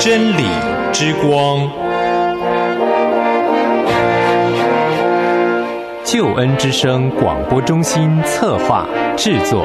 真理之光，救恩之声广播中心策划制作。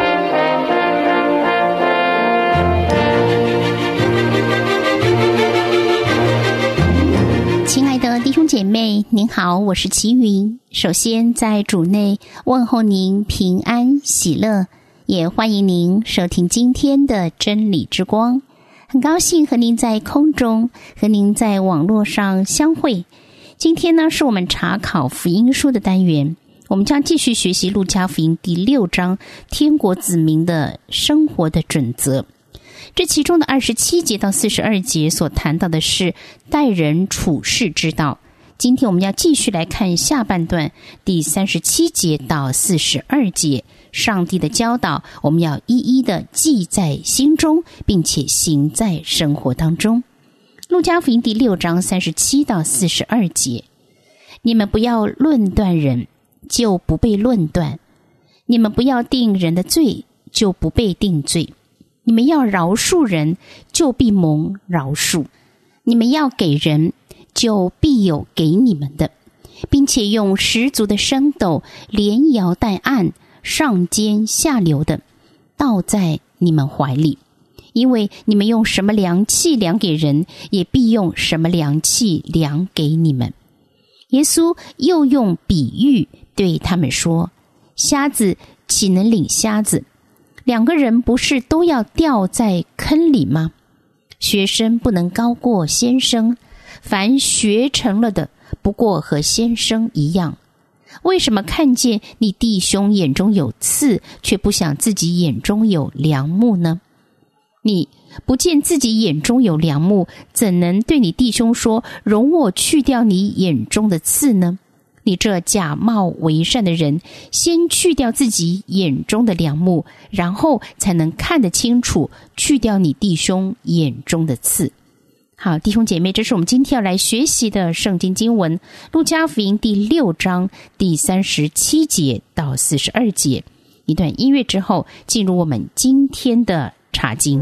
亲爱的弟兄姐妹，您好，我是齐云。首先在主内问候您平安喜乐，也欢迎您收听今天的真理之光。很高兴和您在空中，和您在网络上相会。今天呢，是我们查考福音书的单元，我们将继续学习路加福音第6章天国子民的生活的准则。这其中的27节到42节所谈到的是待人处事之道。今天我们要继续来看下半段第37节到42节，上帝的教导我们要一一的记在心中，并且行在生活当中。路加福音第6章37到42节，你们不要论断人，就不被论断；你们不要定人的罪，就不被定罪；你们要饶恕人，就必蒙饶恕；你们要给人，就必有给你们的，并且用十足的升斗，连摇带按，上尖下流的，倒在你们怀里。因为你们用什么量器量给人，也必用什么量器量给你们。耶稣又用比喻对他们说，瞎子岂能领瞎子？2个人不是都要掉在坑里吗？学生不能高过先生，凡学成了的，不过和先生一样。为什么看见你弟兄眼中有刺，却不想自己眼中有梁木呢？你不见自己眼中有梁木，怎能对你弟兄说，容我去掉你眼中的刺呢？你这假冒为善的人，先去掉自己眼中的梁木，然后才能看得清楚，去掉你弟兄眼中的刺。好，弟兄姐妹，这是我们今天要来学习的圣经经文，路加福音第6章第37节到42节。一段音乐之后，进入我们今天的查经。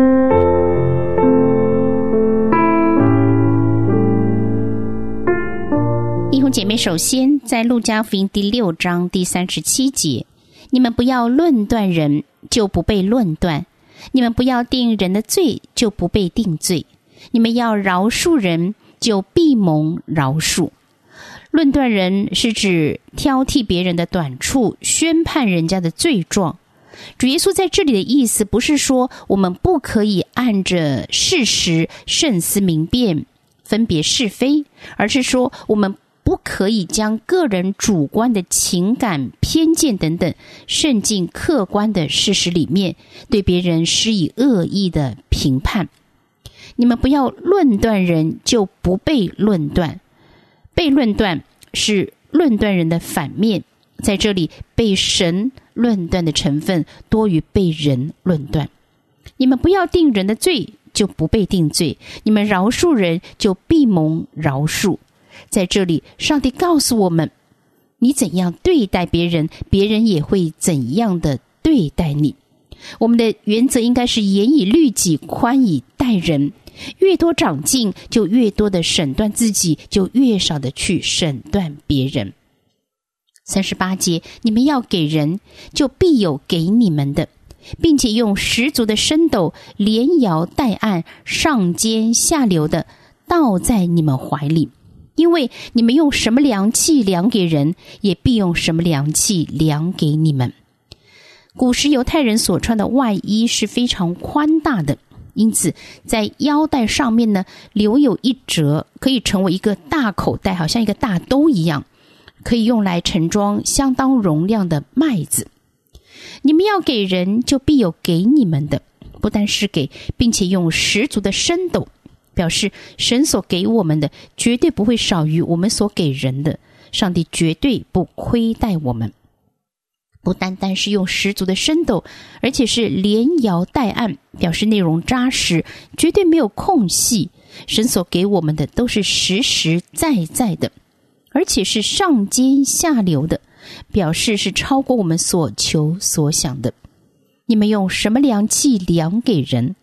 弟兄姐妹，首先在路加福音第6章第37节，你们不要论断人，就不被论断；你们不要定人的罪，就不被定罪；你们要饶恕人，就必蒙饶恕。论断人是指挑剔别人的短处，宣判人家的罪状。主耶稣在这里的意思不是说我们不可以按着事实慎思明辨，分别是非，而是说我们不可以将个人主观的情感、偏见等等渗进客观的事实里面，对别人施以恶意的评判。你们不要论断人，就不被论断。被论断是论断人的反面，在这里被神论断的成分多于被人论断。你们不要定人的罪，就不被定罪；你们饶恕人，就必蒙饶恕。在这里，上帝告诉我们，你怎样对待别人，别人也会怎样的对待你。我们的原则应该是严以律己，宽以待人。越多长进，就越多的审断自己，就越少的去审断别人。38节，你们要给人，就必有给你们的，并且用十足的升斗，连摇带按，上尖下流的，倒在你们怀里。因为你们用什么量器量给人，也必用什么量器量给你们。古时犹太人所穿的外衣是非常宽大的，因此在腰带上面呢，留有一折，可以成为一个大口袋，好像一个大兜一样，可以用来盛装相当容量的麦子。你们要给人，就必有给你们的，不但是给，并且用十足的升斗，表示神所给我们的绝对不会少于我们所给人的，上帝绝对不亏待我们。不单单是用十足的升斗，而且是连摇带按，表示内容扎实，绝对没有空隙。神所给我们的都是实实在在的，而且是上尖下流的，表示是超过我们所求所想的。你们用什么量器量给人，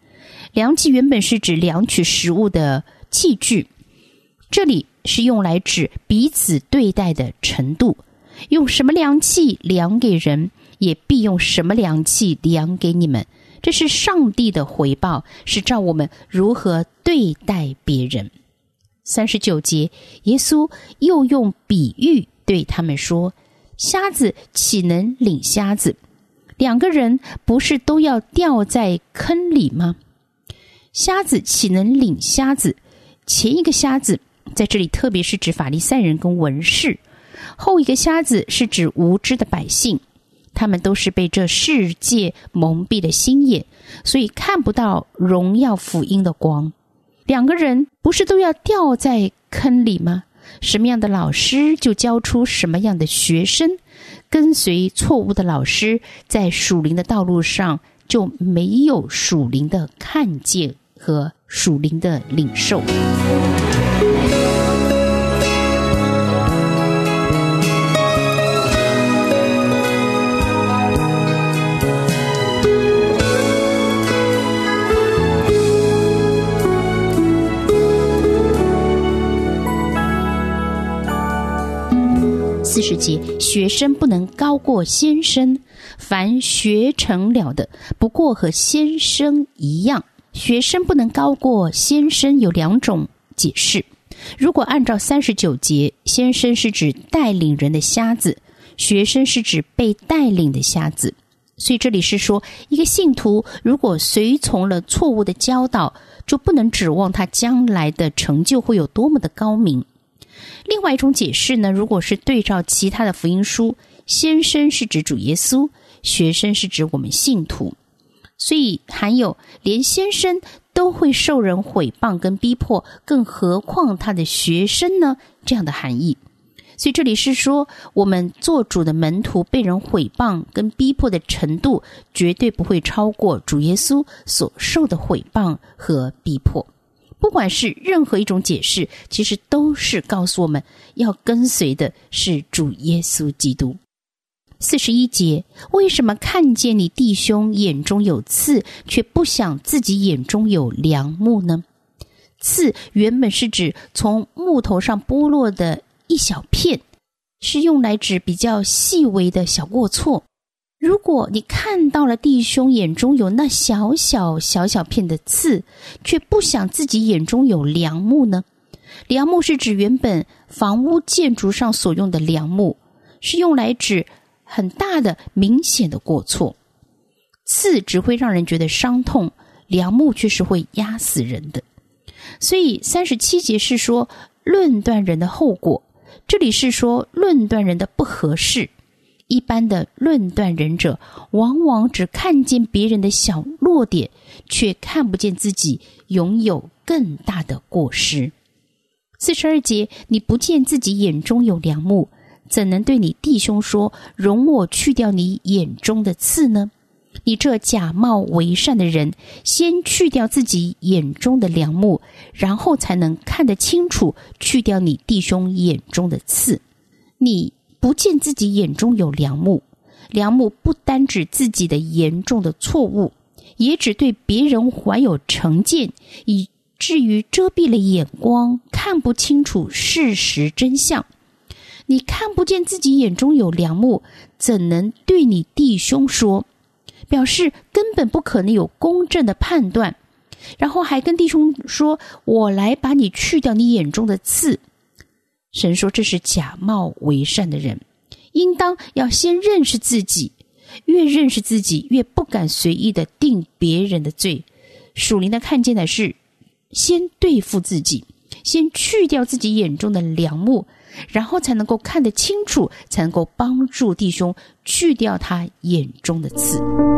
量器原本是指量取食物的器具，这里是用来指彼此对待的程度。用什么量器量给人，也必用什么量器量给你们。这是上帝的回报，是照我们如何对待别人。39节，耶稣又用比喻对他们说，瞎子岂能领瞎子？两个人不是都要掉在坑里吗？瞎子岂能领瞎子？前一个瞎子在这里特别是指法利赛人跟文士，后一个瞎子是指无知的百姓，他们都是被这世界蒙蔽了心眼，所以看不到荣耀福音的光。两个人不是都要掉在坑里吗？什么样的老师就教出什么样的学生，跟随错误的老师，在属灵的道路上就没有属灵的看见和属灵的领受。40节，学生不能高过先生，凡学成了的，不过和先生一样。学生不能高过先生有两种解释。如果按照39节，先生是指带领人的瞎子，学生是指被带领的瞎子。所以这里是说，一个信徒如果随从了错误的教导，就不能指望他将来的成就会有多么的高明。另外一种解释呢，如果是对照其他的福音书，先生是指主耶稣，学生是指我们信徒。所以还有连先生都会受人毁谤跟逼迫，更何况他的学生呢？这样的含义。所以这里是说，我们做主的门徒被人毁谤跟逼迫的程度，绝对不会超过主耶稣所受的毁谤和逼迫。不管是任何一种解释，其实都是告诉我们要跟随的是主耶稣基督。41节，为什么看见你弟兄眼中有刺，却不想自己眼中有梁木呢？刺原本是指从木头上剥落的一小片，是用来指比较细微的小过错。如果你看到了弟兄眼中有那小小片的刺，却不想自己眼中有梁木呢？梁木是指原本房屋建筑上所用的梁木，是用来指很大的明显的过错。刺只会让人觉得伤痛，梁木却是会压死人的。所以37节是说论断人的后果，这里是说论断人的不合适。一般的论断人者，往往只看见别人的小弱点，却看不见自己拥有更大的过失。42节，你不见自己眼中有梁木，怎能对你弟兄说，容我去掉你眼中的刺呢？你这假冒为善的人，先去掉自己眼中的梁木，然后才能看得清楚，去掉你弟兄眼中的刺。你不见自己眼中有梁木，梁木不单指自己的严重的错误，也指对别人怀有成见，以至于遮蔽了眼光，看不清楚事实真相。你看不见自己眼中有梁木，怎能对你弟兄说？表示根本不可能有公正的判断，然后还跟弟兄说，我来把你去掉你眼中的刺。神说这是假冒为善的人，应当要先认识自己，越认识自己，越不敢随意的定别人的罪。属灵的看见的是先对付自己，先去掉自己眼中的梁木，然后才能够看得清楚，才能够帮助弟兄去掉他眼中的刺。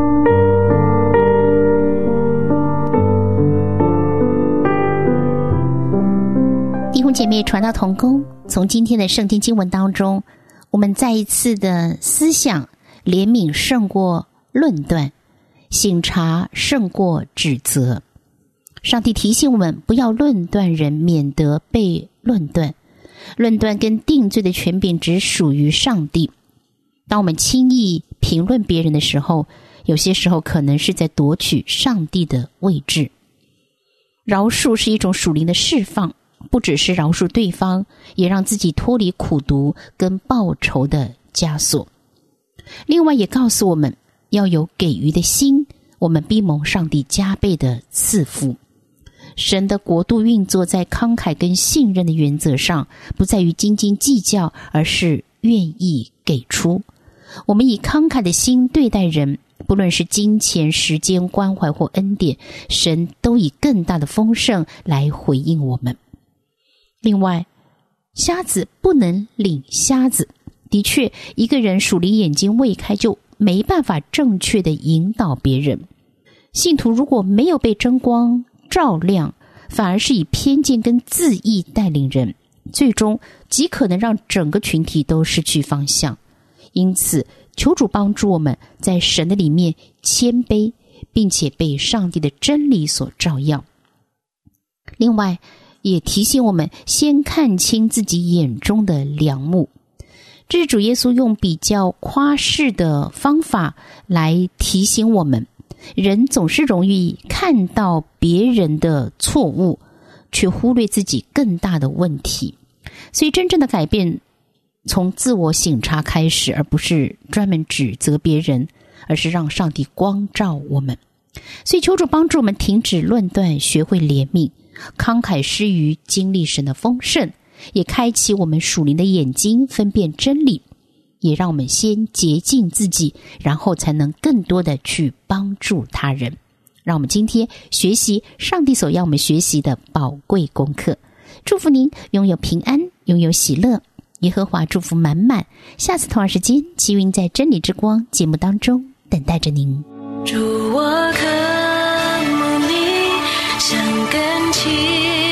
弟兄姐妹，传道同工，从今天的圣经经文当中，我们再一次的思想，怜悯胜过论断，省察胜过指责。上帝提醒我们不要论断人，免得被论断。论断跟定罪的权柄只属于上帝。当我们轻易评论别人的时候，有些时候可能是在夺取上帝的位置。 饶恕是一种属灵的释放，不只是饶恕对方，也让自己脱离苦毒跟报仇的枷锁。另外也告诉我们要有给予的心，我们必蒙上帝加倍的赐福。神的国度运作在慷慨跟信任的原则上，不在于斤斤计较，而是愿意给出。我们以慷慨的心对待人，不论是金钱、时间、关怀或恩典，神都以更大的丰盛来回应我们。另外，瞎子不能领瞎子。的确，一个人属灵眼睛未开，就没办法正确的引导别人。信徒如果没有被真光照亮，反而是以偏见跟自义带领人，最终极可能让整个群体都失去方向。因此，求主帮助我们在神的里面谦卑，并且被上帝的真理所照耀。另外，也提醒我们先看清自己眼中的梁木。这是主耶稣用比较夸饰的方法来提醒我们，人总是容易看到别人的错误，却忽略自己更大的问题。所以真正的改变从自我省察开始，而不是专门指责别人，而是让上帝光照我们。所以求主帮助我们停止论断，学会怜悯，慷慨施予，经历神的丰盛，也开启我们属灵的眼睛，分辨真理，也让我们先洁净自己，然后才能更多的去帮助他人。让我们今天学习上帝所要我们学习的宝贵功课。祝福您拥有平安，拥有喜乐，耶和华祝福满满。下次同样时间，齐云在真理之光节目当中等待着您。 主，我渴慕你，想更亲